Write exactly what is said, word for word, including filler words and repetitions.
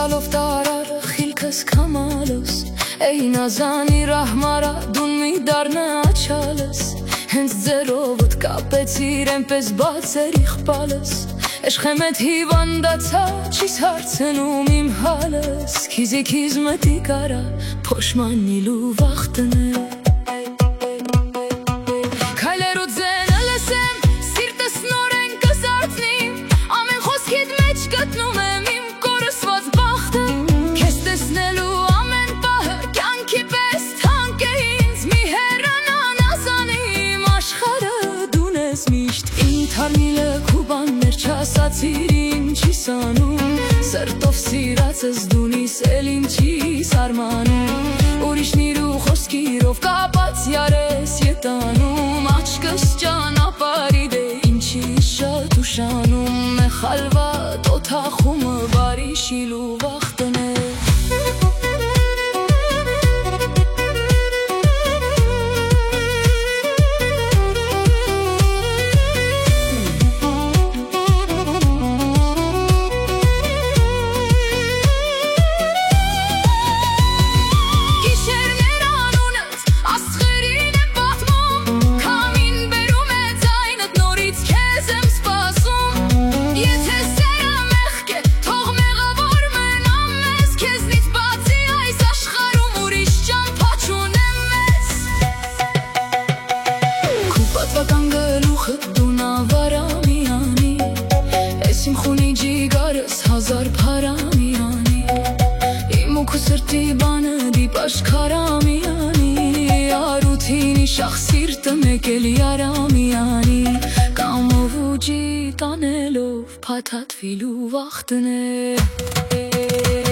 տալով տարարը խիլքս կամալս Էй նազանի ռահմարա դուն մի դարնա աչալս Հենց ձերովդ կապեցիր ենպես բացեր իխպալս Էշխեմետ հիվանդացա չիս հարցնում իմ հալս Քիզի քիզ մտի կարա փոշմանիլու վախտն է Գտնում եմ իմ կորսված բախտը Քեզ տեսնելու ամեն պահը կյանքի պես թանկ է ինձ Մի հեռանան ասանի իմ աշխարհը Դուն ես միշտ իմ թարմիլը քու բաններ չասացիր ինչիս անում Սրտով սիրածս դունիս էլ ինչիս արմանում Ուրիշնիր ու խոսքիրով կապած յարես ետանում Աչքս ճանապարհի դե ինչի շատ ուշանում է խալվա Թախումը բարի շիլու վախտն է Իմ խունի ջիգարս հազար պարամյանի Իմ ու քու սրտի բանը դիպ աշխարամյանի Արութինի շախ սիրտը մեկ էլ յարամյանի Կամով ու ջի տանելով փաթաթվիլու վախտն է